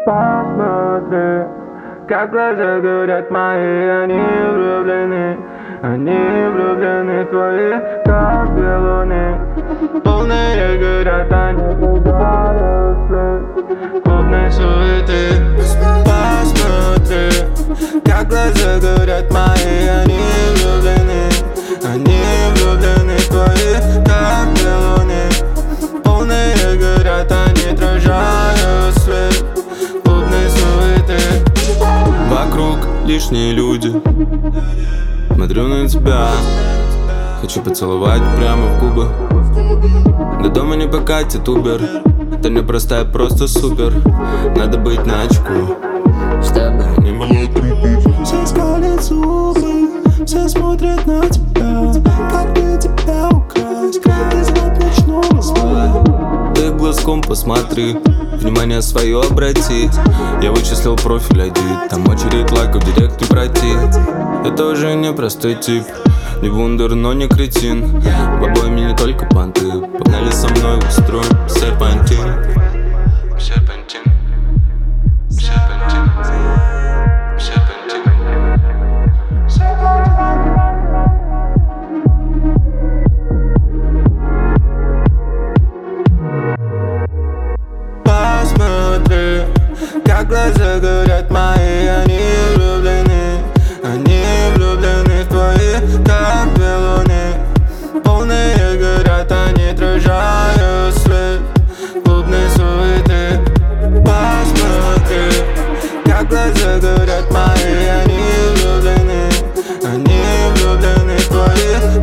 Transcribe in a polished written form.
Посмотри, как глаза горят мои, они влюблены в твои, как две луны. Полные горят, они придают свет клубной суеты. Посмотри, как глаза горят мои, они влюблены в твои, как две луны. Полные горят, они отражают свет клубной суеты. Вокруг лишние люди, смотрю на тебя, хочу поцеловать прямо в губы. До дома не покатит Убер, ты непростая, просто супер. Надо быть начеку, чтобы не было трупов. Все скалят зубы, все смотрят на тебя, как бы тебя украсть из ночного сна. Ты глазком посмотри, внимание свое обрати. Я вычислил профиль ID, там очередь лайков, директ не пройти. Это уже не простой тип, не вундер, но не кретин. В обойме не только понты, погнали со мной, устроим серпантин. Серпантин, серпантин, серпантин. Посмотри, как глаза горят мои, они влюблены в твои, как две луны. Полные горят, они отражают свет клубной суеты. Посмотри, как глаза горят мои, они влюблены в твои,